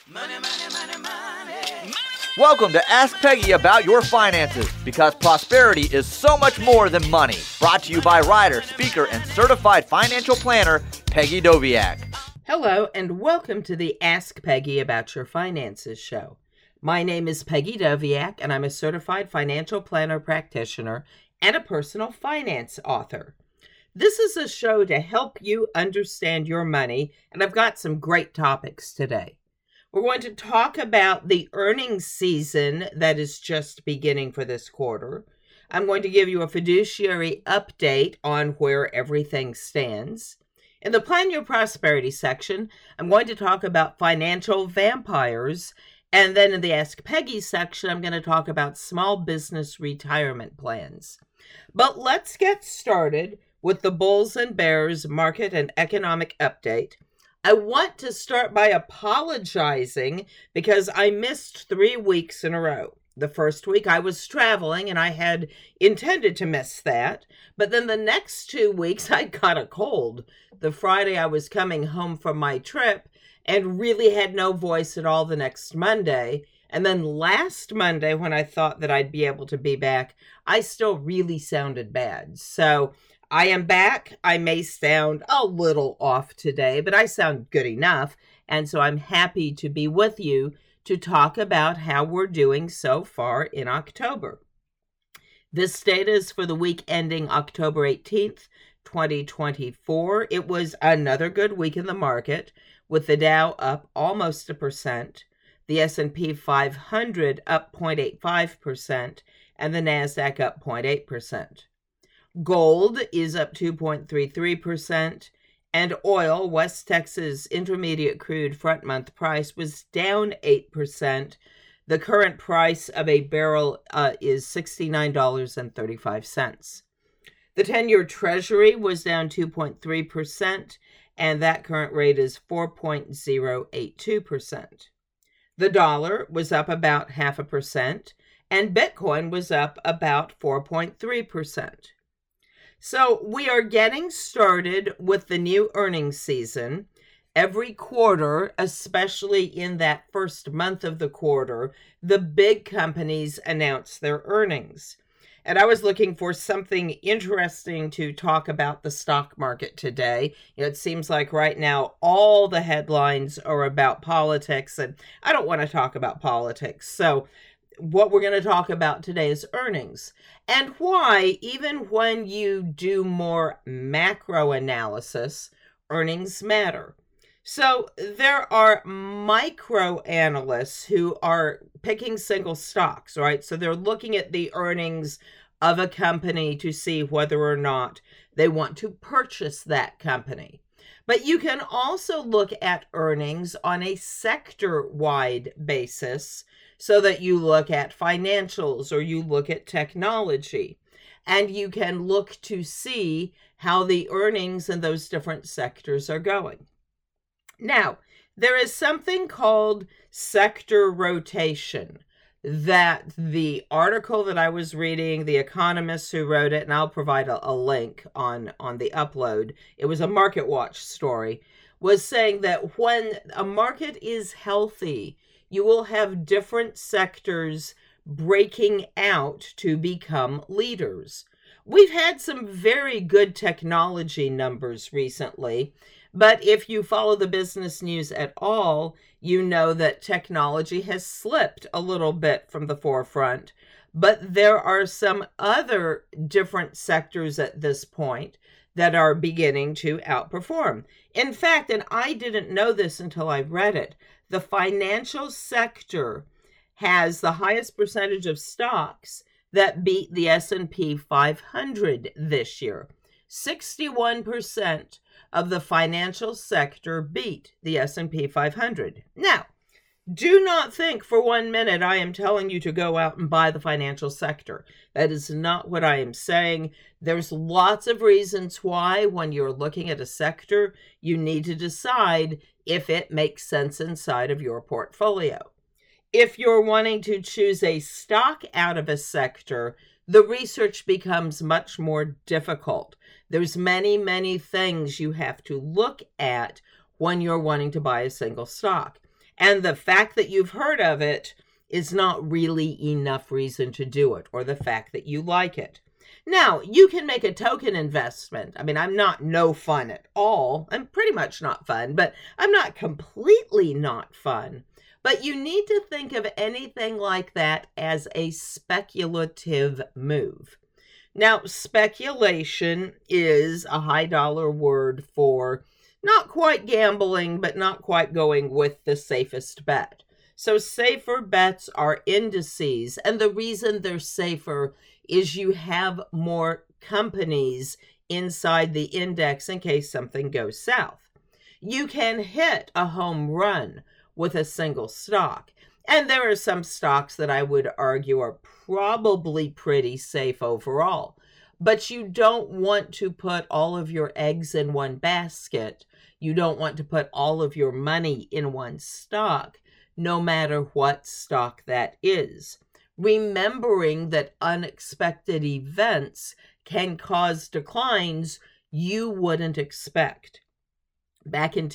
Money, money, money, money. Welcome to Ask Peggy About Your Finances, because prosperity is so much more than money. Brought to you by writer, speaker, and certified financial planner, Peggy Doviak. Hello, and welcome to the Ask Peggy About Your Finances show. My name is Peggy Doviak, and I'm a certified financial planner practitioner and a personal finance author. This is a show to help you understand your money, and I've got some great topics today. We're going to talk about the earnings season that is just beginning for this quarter. I'm going to give you a fiduciary update on where everything stands. In the Plan Your Prosperity section, I'm going to talk about financial vampires. And then in the Ask Peggy section, I'm going to talk about small business retirement plans. But let's get started with the Bulls and Bears market and economic update. I want to start by apologizing because I missed 3 weeks in a row. The first week I was traveling and I had intended to miss that. But then the next 2 weeks I got a cold. The Friday I was coming home from my trip and really had no voice at all the next Monday. And then last Monday, when I thought that I'd be able to be back, I still really sounded bad. So I am back. I may sound a little off today, but I sound good enough. And so I'm happy to be with you to talk about how we're doing so far in October. This data is for the week ending October 18th, 2024. It was another good week in the market, with the Dow up almost 1%, the S&P 500 up 0.85%, and the NASDAQ up 0.8%. Gold is up 2.33%, and oil, West Texas Intermediate Crude front month price, was down 8%. The current price of a barrel is $69.35. The 10-year Treasury was down 2.3%, and that current rate is 4.082%. The dollar was up about 0.5%, and Bitcoin was up about 4.3%. So we are getting started with the new earnings season. Every quarter, especially in that first month of the quarter, the big companies announce their earnings. And I was looking for something interesting to talk about the stock market today. It seems like right now all the headlines are about politics, and I don't want to talk about politics. So what we're going to talk about today is earnings, and why, even when you do more macro analysis, earnings matter. So there are micro analysts who are picking single stocks, right? So they're looking at the earnings of a company to see whether or not they want to purchase that company. But you can also look at earnings on a sector-wide basis, so that you look at financials or you look at technology, and you can look to see how the earnings in those different sectors are going. Now, there is something called sector rotation that the article that I was reading, the economist who wrote it, and I'll provide a link on the upload, it was a MarketWatch story, was saying that when a market is healthy, you will have different sectors breaking out to become leaders. We've had some very good technology numbers recently, but if you follow the business news at all, you know that technology has slipped a little bit from the forefront. But there are some other different sectors at this point that are beginning to outperform. In fact, and I didn't know this until I read it, the financial sector has the highest percentage of stocks that beat the S&P 500 this year. 61% of the financial sector beat the S&P 500. Now, do not think for 1 minute I am telling you to go out and buy the financial sector. That is not what I am saying. There's lots of reasons why, when you're looking at a sector, you need to decide if it makes sense inside of your portfolio. If you're wanting to choose a stock out of a sector, the research becomes much more difficult. There's many things you have to look at when you're wanting to buy a single stock. And the fact that you've heard of it is not really enough reason to do it, or the fact that you like it. Now, you can make a token investment. I mean, I'm not no fun at all. I'm pretty much not fun, but I'm not completely not fun. But you need to think of anything like that as a speculative move. Now, speculation is a high dollar word for not quite gambling, but not quite going with the safest bet. So safer bets are indices, and the reason they're safer is you have more companies inside the index in case something goes south. You can hit a home run with a single stock, and there are some stocks that I would argue are probably pretty safe overall. But you don't want to put all of your eggs in one basket. You don't want to put all of your money in one stock, no matter what stock that is. Remembering that unexpected events can cause declines you wouldn't expect. Back in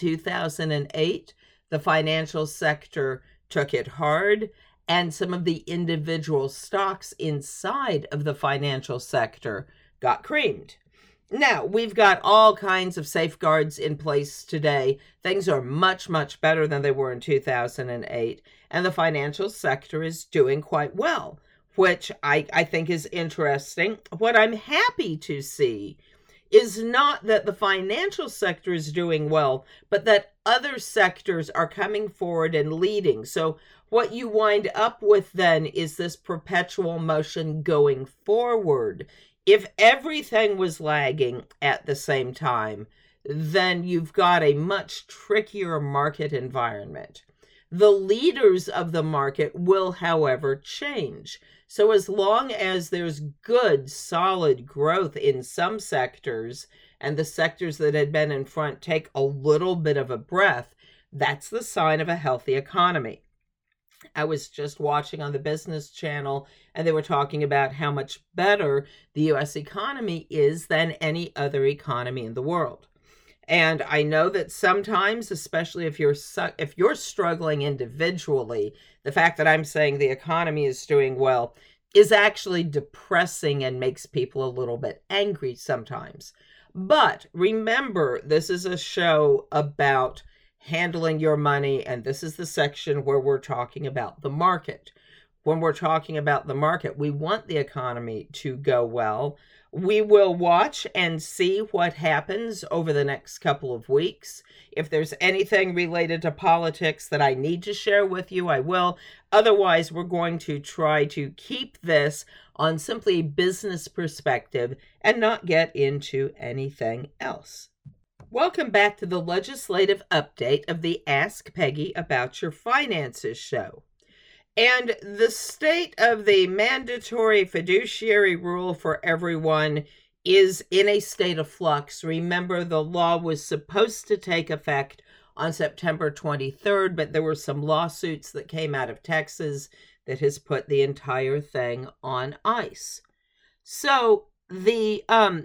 2008, the financial sector took it hard, and some of the individual stocks inside of the financial sector got creamed. Now, we've got all kinds of safeguards in place today. Things are much, much better than they were in 2008, and the financial sector is doing quite well, which I think is interesting. What I'm happy to see is not that the financial sector is doing well, but that other sectors are coming forward and leading. So what you wind up with then is this perpetual motion going forward. If everything was lagging at the same time, then you've got a much trickier market environment. The leaders of the market will, however, change. So as long as there's good, solid growth in some sectors, and the sectors that had been in front take a little bit of a breath, that's the sign of a healthy economy. I was just watching on the Business Channel, and they were talking about how much better the U.S. economy is than any other economy in the world. And I know that sometimes, especially if you're struggling individually, the fact that I'm saying the economy is doing well is actually depressing and makes people a little bit angry sometimes. But remember, this is a show about handling your money, and this is the section where we're talking about the market. When we're talking about the market, we want the economy to go well. We will watch and see what happens over the next couple of weeks. If there's anything related to politics that I need to share with you, I will. Otherwise, we're going to try to keep this on simply a business perspective and not get into anything else. Welcome back to the legislative update of the Ask Peggy About Your Finances show. And the state of the mandatory fiduciary rule for everyone is in a state of flux. Remember, the law was supposed to take effect on September 23rd, but there were some lawsuits that came out of Texas that has put the entire thing on ice. So the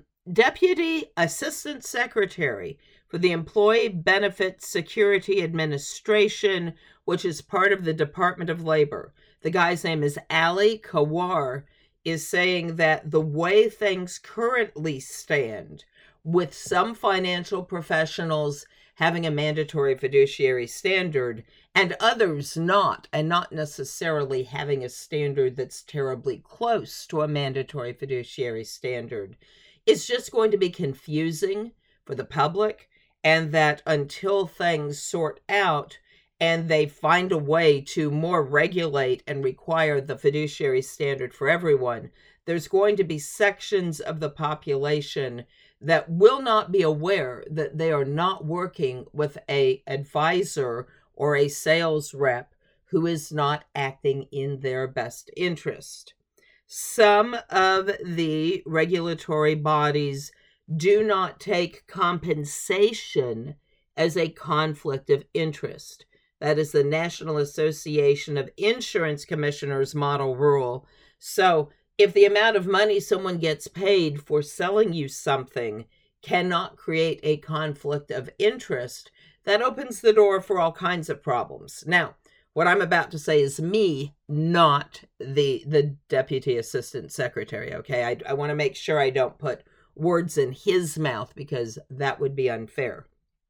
Deputy Assistant Secretary for the Employee Benefits Security Administration, which is part of the Department of Labor, the guy's name is Ali Kawar, is saying that the way things currently stand, with some financial professionals having a mandatory fiduciary standard and others not, and not necessarily having a standard that's terribly close to a mandatory fiduciary standard, is just going to be confusing for the public, and that until things sort out and they find a way to more regulate and require the fiduciary standard for everyone, there's going to be sections of the population that will not be aware that they are not working with an advisor or a sales rep who is not acting in their best interest. Some of the regulatory bodies do not take compensation as a conflict of interest. That is the National Association of Insurance Commissioners model rule. So if the amount of money someone gets paid for selling you something cannot create a conflict of interest, that opens the door for all kinds of problems. Now, what I'm about to say is me, not the Deputy Assistant Secretary, okay? I want to make sure I don't put words in his mouth because that would be unfair.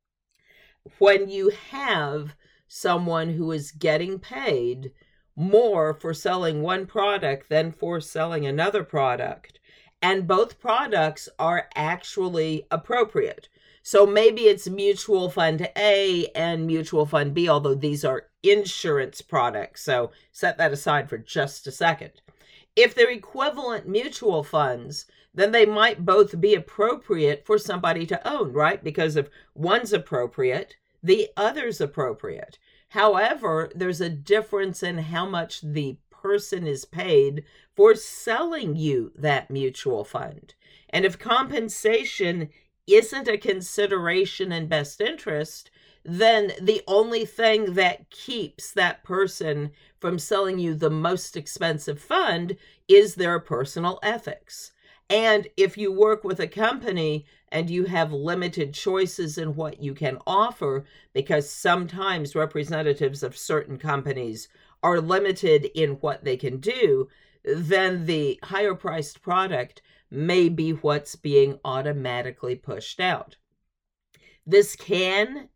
When you have someone who is getting paid more for selling one product than for selling another product, and both products are actually appropriate. So maybe it's mutual fund A and mutual fund B, although these are insurance products. So set that aside for just a second. If they're equivalent mutual funds, then they might both be appropriate for somebody to own, right? Because if one's appropriate, the other's appropriate. However, there's a difference in how much the person is paid for selling you that mutual fund. And if compensation isn't a consideration in best interest, then the only thing that keeps that person from selling you the most expensive fund is their personal ethics. And if you work with a company and you have limited choices in what you can offer, because sometimes representatives of certain companies are limited in what they can do, then the higher priced product may be what's being automatically pushed out. This can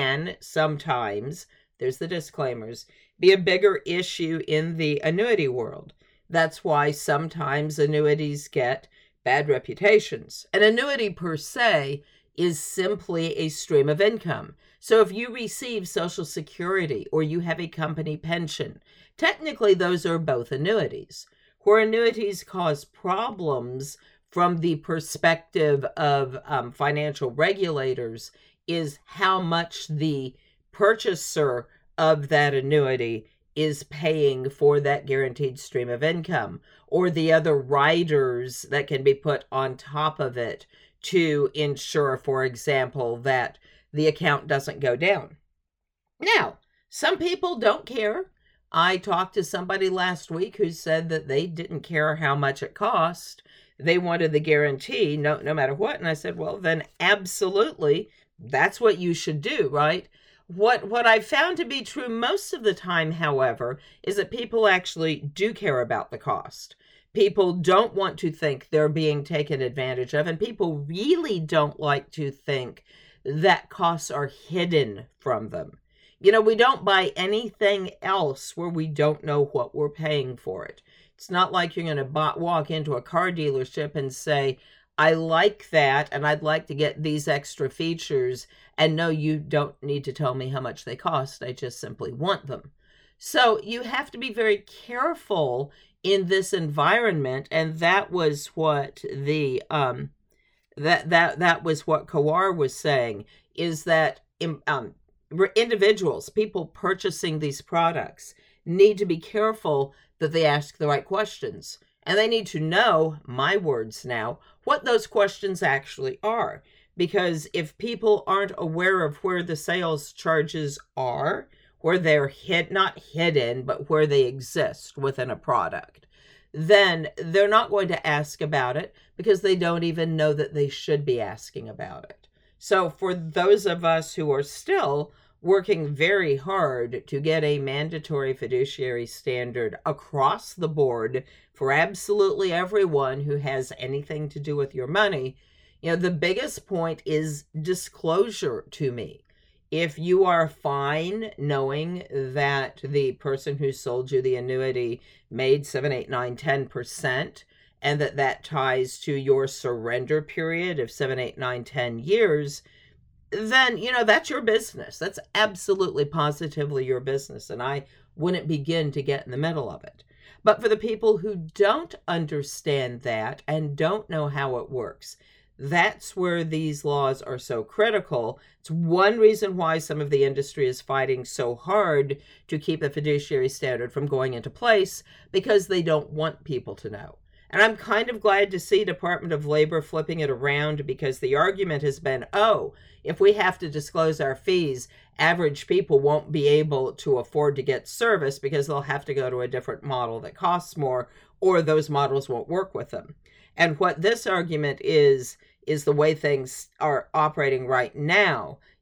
sometimes, there's the disclaimers, be a bigger issue in the annuity world. That's why sometimes annuities get bad reputations. An annuity per se is simply a stream of income. So if you receive Social Security or you have a company pension, technically those are both annuities. Where annuities cause problems from the perspective of financial regulators is how much the purchaser of that annuity is paying for that guaranteed stream of income, or the other riders that can be put on top of it to ensure, for example, that the account doesn't go down. Now, some people don't care. I talked to somebody last week who said that they didn't care how much it cost. They wanted the guarantee no matter what. And I said, well, then absolutely, that's what you should do, right? What I found to be true most of the time, however, is that people actually do care about the cost. People don't want to think they're being taken advantage of, and people really don't like to think that costs are hidden from them. You know, we don't buy anything else where we don't know what we're paying for it. It's not like you're going to walk into a car dealership and say, I like that, and I'd like to get these extra features, and no, you don't need to tell me how much they cost. I just simply want them. So you have to be very careful in this environment, and that was what the that was what Kawar was saying, is that individuals, people purchasing these products, need to be careful that they ask the right questions. And they need to know, my words now, what those questions actually are. Because if people aren't aware of where the sales charges are, where they're not hidden, but where they exist within a product, then they're not going to ask about it because they don't even know that they should be asking about it. So for those of us who are still working very hard to get a mandatory fiduciary standard across the board for absolutely everyone who has anything to do with your money, you know, the biggest point is disclosure to me. If you are fine knowing that the person who sold you the annuity made 7, 8, 9, 10%, and that ties to your surrender period of 7, 8, 9, 10 years, then, you know, that's your business. That's absolutely positively your business. And I wouldn't begin to get in the middle of it. But for the people who don't understand that and don't know how it works, that's where these laws are so critical. It's one reason why some of the industry is fighting so hard to keep the fiduciary standard from going into place, because they don't want people to know. And I'm kind of glad to see Department of Labor flipping it around, because the argument has been, oh, if we have to disclose our fees, average people won't be able to afford to get service because they'll have to go to a different model that costs more, or those models won't work with them. And what this argument is the way things are operating right now,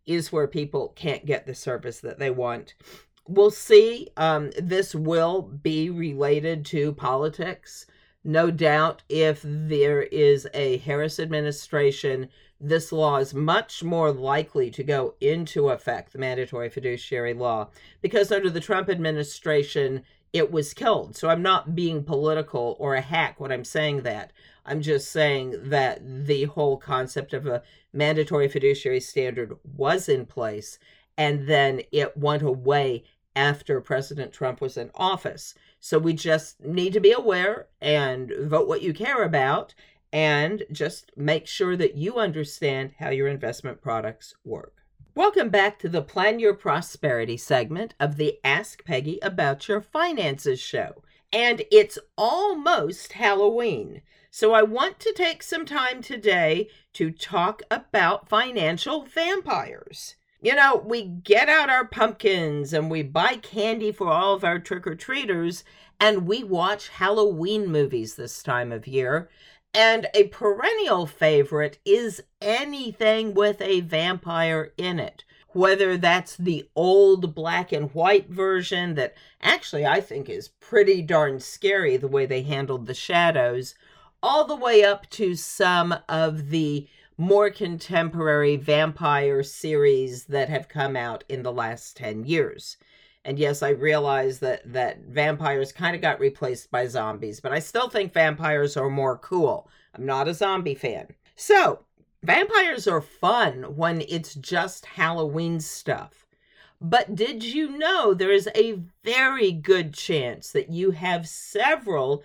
is where people can't get the service that they want. We'll see. This will be related to politics. No doubt if there is a Harris administration, this law is much more likely to go into effect, the mandatory fiduciary law, because under the Trump administration, it was killed. So I'm not being political or a hack when I'm saying that. I'm just saying that the whole concept of a mandatory fiduciary standard was in place, and then it went away after President Trump was in office. So we just need to be aware and vote what you care about, and just make sure that you understand how your investment products work. Welcome back to the Plan Your Prosperity segment of the Ask Peggy About Your Finances show. And it's almost Halloween. So I want to take some time today to talk about financial vampires. You know, we get out our pumpkins and we buy candy for all of our trick-or-treaters, and we watch Halloween movies this time of year. And a perennial favorite is anything with a vampire in it. Whether that's the old black and white version that actually I think is pretty darn scary the way they handled the shadows, all the way up to some of the more contemporary vampire series that have come out in the last 10 years. And yes, I realize that vampires kind of got replaced by zombies, but I still think vampires are more cool. I'm not a zombie fan. So, vampires are fun when it's just Halloween stuff. But did you know there is a very good chance that you have several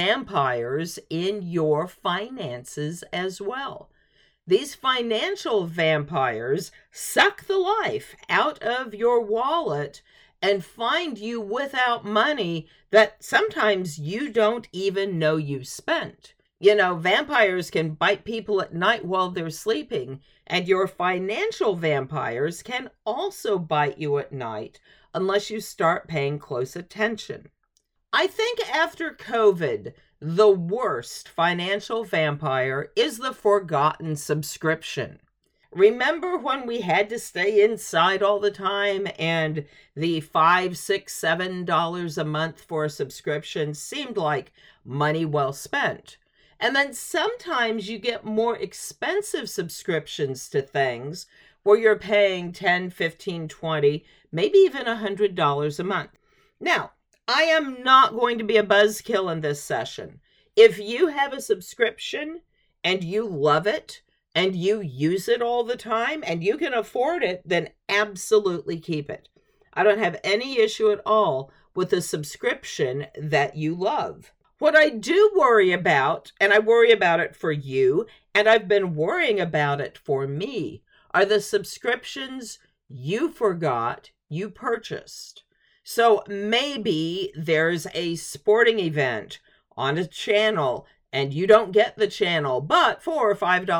vampires in your finances as well? These financial vampires suck the life out of your wallet and find you without money that sometimes you don't even know you spent. You know, vampires can bite people at night while they're sleeping, and your financial vampires can also bite you at night unless you start paying close attention. I think after COVID, the worst financial vampire is the forgotten subscription. Remember when we had to stay inside all the time and the $5, $6, $7 a month for a subscription seemed like money well spent? And then sometimes you get more expensive subscriptions to things where you're paying $10, $15, $20, maybe even $100 a month. Now, I am not going to be a buzzkill in this session. If you have a subscription and you love it and you use it all the time and you can afford it, then absolutely keep it. I don't have any issue at all with a subscription that you love. What I do worry about, and I worry about it for you, and I've been worrying about it for me, are the subscriptions you forgot you purchased. So maybe there's a sporting event on a channel and you don't get the channel, but for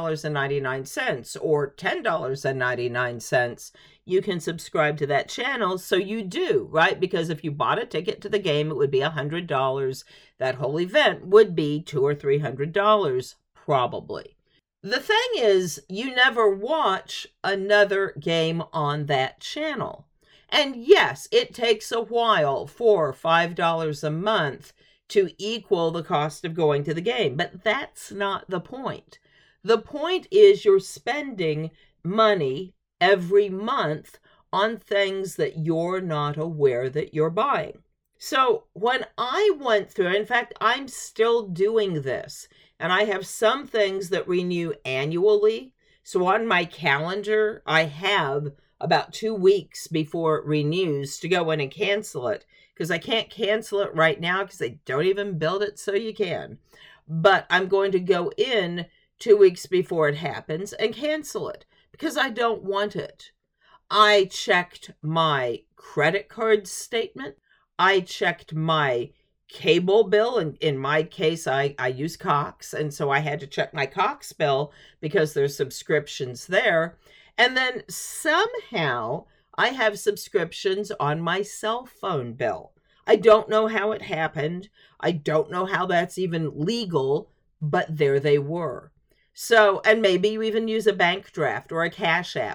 $5.99 or $10.99, you can subscribe to that channel. So you do, right? Because if you bought a ticket to the game, it would be $100. That whole event would be $200 or $300, probably. The thing is, you never watch another game on that channel. And yes, it takes a while for $5 a month to equal the cost of going to the game, but that's not the point. The point is you're spending money every month on things that you're not aware that you're buying. So when I went through, in fact, I'm still doing this, and I have some things that renew annually. So on my calendar, I have about 2 weeks before it renews to go in and cancel it, because I can't cancel it right now because they don't even build it so you can. But I'm going to go in 2 weeks before it happens and cancel it because I don't want it. I checked my credit card statement. I checked my cable bill. And in my case, I use Cox. And so I had to check my Cox bill because there's subscriptions there. And then somehow I have subscriptions on my cell phone bill. I don't know how it happened. I don't know how that's even legal, but there they were. So, and maybe you even use a bank draft or a Cash App.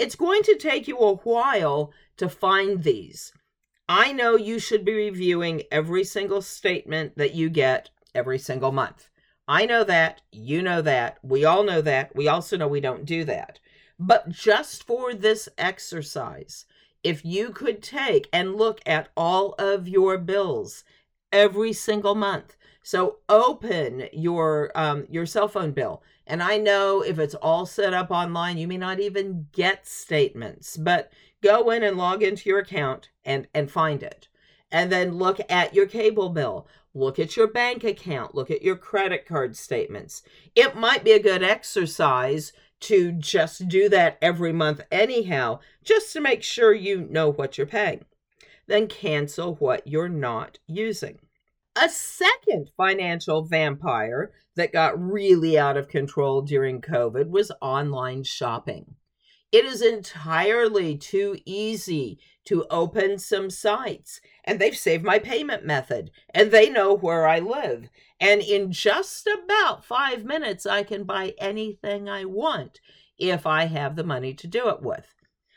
It's going to take you a while to find these. I know you should be reviewing every single statement that you get every single month. I know that, you know that, we all know that, we also know we don't do that. But just for this exercise, if you could take and look at all of your bills every single month. So open your cell phone bill. And I know if it's all set up online, you may not even get statements, but go in and log into your account and find it. And then look at your cable bill. Look at your bank account. Look at your credit card statements. It might be a good exercise to just do that every month anyhow, just to make sure you know what you're paying. Then cancel what you're not using. A second financial vampire that got really out of control during COVID was online shopping. It is entirely too easy to open some sites, and they've saved my payment method, and they know where I live. And in just about 5 minutes, I can buy anything I want if I have the money to do it with.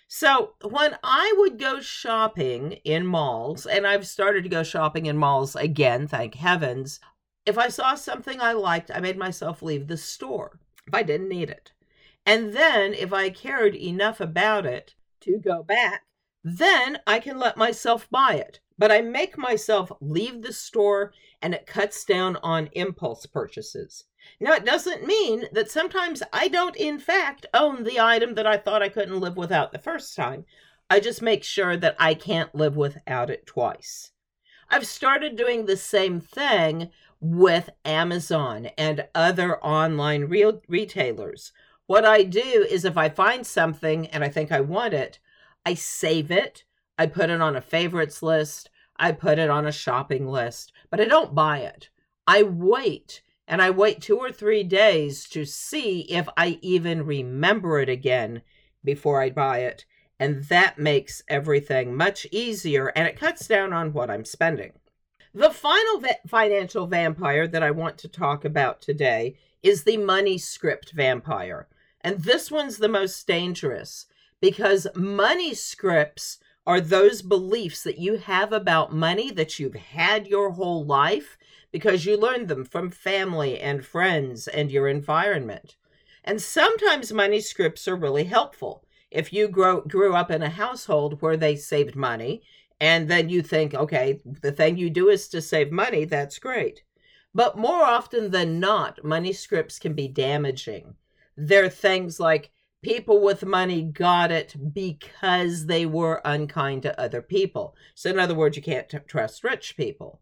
So when I would go shopping in malls, and I've started to go shopping in malls again, thank heavens, if I saw something I liked, I made myself leave the store if I didn't need it. And then if I cared enough about it to go back, then I can let myself buy it. But I make myself leave the store, and it cuts down on impulse purchases. Now, it doesn't mean that sometimes I don't, in fact, own the item that I thought I couldn't live without the first time. I just make sure that I can't live without it twice. I've started doing the same thing with Amazon and other online retailers. What I do is if I find something and I think I want it, I save it, I put it on a favorites list, I put it on a shopping list, but I don't buy it. I wait, and I wait 2 or 3 days to see if I even remember it again before I buy it, and that makes everything much easier, and it cuts down on what I'm spending. The final financial vampire that I want to talk about today is the money script vampire. And this one's the most dangerous because money scripts are those beliefs that you have about money that you've had your whole life because you learned them from family and friends and your environment. And sometimes money scripts are really helpful. If you grew up in a household where they saved money, and then you think, okay, the thing you do is to save money, that's great. But more often than not, money scripts can be damaging. They're things like people with money got it because they were unkind to other people. So in other words, you can't trust rich people.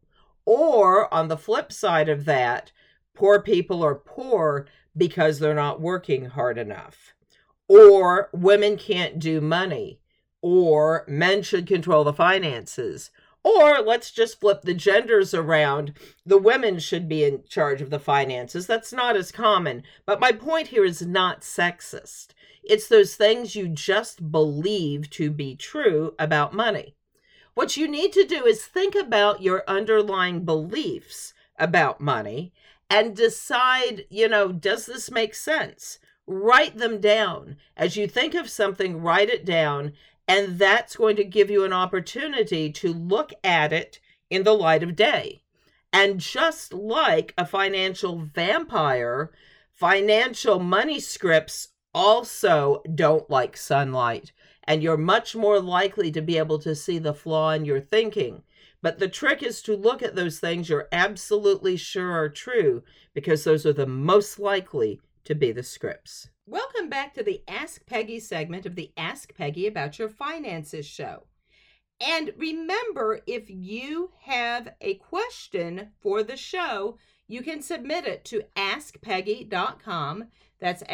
Or on the flip side of that, poor people are poor because they're not working hard enough. Or women can't do money. Or men should control the finances. Or let's just flip the genders around. The women should be in charge of the finances. That's not as common. But my point here is not sexist. It's those things you just believe to be true about money. What you need to do is think about your underlying beliefs about money and decide, does this make sense? Write them down. As you think of something, write it down. And that's going to give you an opportunity to look at it in the light of day. And just like a financial vampire, financial money scripts also don't like sunlight. And you're much more likely to be able to see the flaw in your thinking. But the trick is to look at those things you're absolutely sure are true, because those are the most likely to be the scripts. Welcome back to the Ask Peggy segment of the Ask Peggy About Your Finances show. And remember, if you have a question for the show, you can submit it to askpeggy.com. That's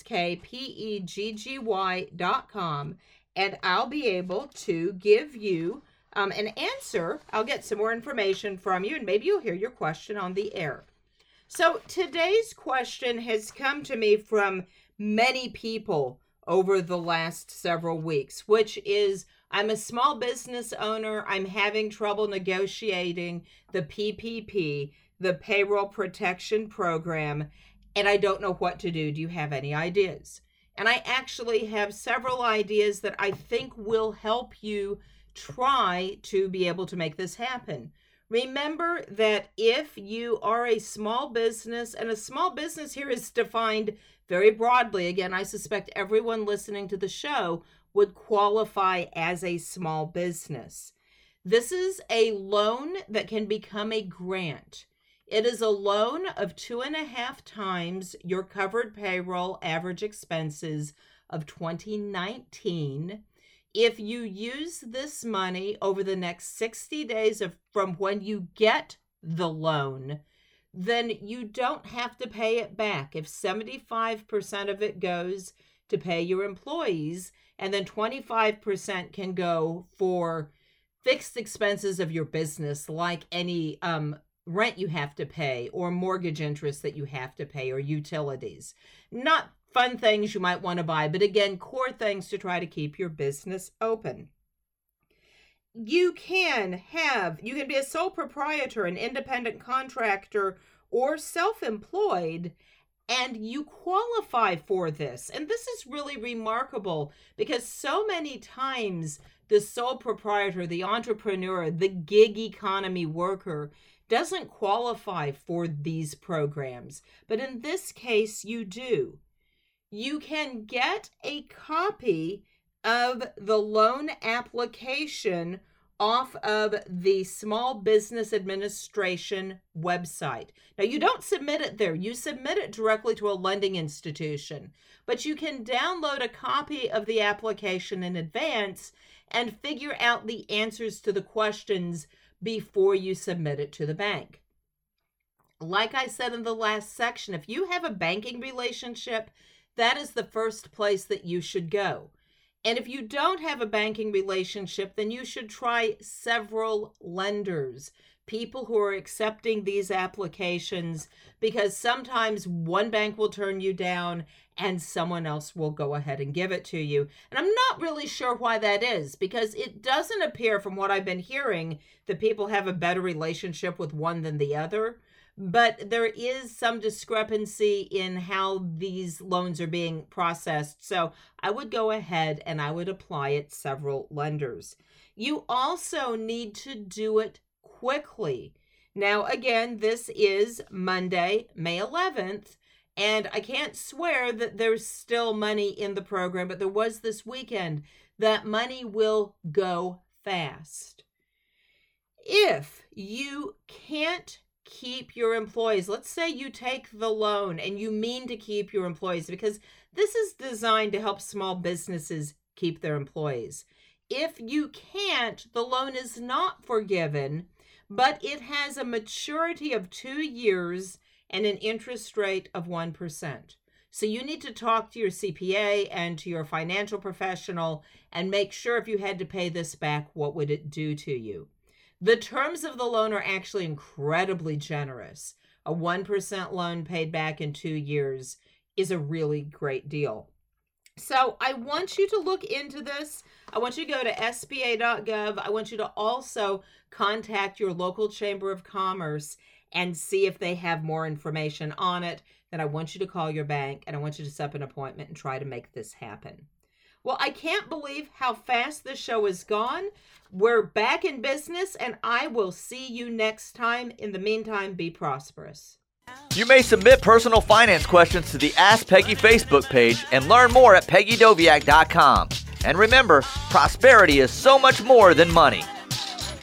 askpeggy.com. And I'll be able to give you an answer. I'll get some more information from you, and maybe you'll hear your question on the air. So today's question has come to me from many people over the last several weeks, which is, I'm a small business owner. I'm having trouble negotiating the PPP, the Payroll Protection Program, and I don't know what to do. Do you have any ideas? And I actually have several ideas that I think will help you try to be able to make this happen. Remember that if you are a small business, and a small business here is defined very broadly. Again, I suspect everyone listening to the show would qualify as a small business. This is a loan that can become a grant. It is a loan of 2.5 times your covered payroll average expenses of 2019. If you use this money over the next 60 days from when you get the loan, then you don't have to pay it back. If 75% of it goes to pay your employees, and then 25% can go for fixed expenses of your business, like any rent you have to pay, or mortgage interest that you have to pay, or utilities. Not fun things you might want to buy, but again, core things to try to keep your business open. You can be a sole proprietor, an independent contractor, or self-employed, and you qualify for this. And this is really remarkable because so many times the sole proprietor, the entrepreneur, the gig economy worker doesn't qualify for these programs. But in this case, you do. You can get a copy of the loan application off of the Small Business Administration website. Now, you don't submit it there. You submit it directly to a lending institution, but you can download a copy of the application in advance and figure out the answers to the questions before you submit it to the bank. Like I said in the last section, if you have a banking relationship, that is the first place that you should go. And if you don't have a banking relationship, then you should try several lenders, people who are accepting these applications, because sometimes one bank will turn you down and someone else will go ahead and give it to you. And I'm not really sure why that is, because it doesn't appear from what I've been hearing that people have a better relationship with one than the other. But there is some discrepancy in how these loans are being processed. So I would go ahead and I would apply at several lenders. You also need to do it quickly. Now, again, this is Monday, May 11th, and I can't swear that there's still money in the program, but there was this weekend. That money will go fast. If you can't keep your employees, let's say you take the loan and you mean to keep your employees, because this is designed to help small businesses keep their employees. If you can't, the loan is not forgiven, but it has a maturity of 2 years and an interest rate of 1%. So you need to talk to your CPA and to your financial professional and make sure if you had to pay this back, what would it do to you? The terms of the loan are actually incredibly generous. A 1% loan paid back in 2 years is a really great deal. So I want you to look into this. I want you to go to SBA.gov. I want you to also contact your local Chamber of Commerce and see if they have more information on it. Then I want you to call your bank and I want you to set up an appointment and try to make this happen. Well, I can't believe how fast this show is gone. We're back in business, and I will see you next time. In the meantime, be prosperous. You may submit personal finance questions to the Ask Peggy Facebook page and learn more at PeggyDoviak.com. And remember, prosperity is so much more than money.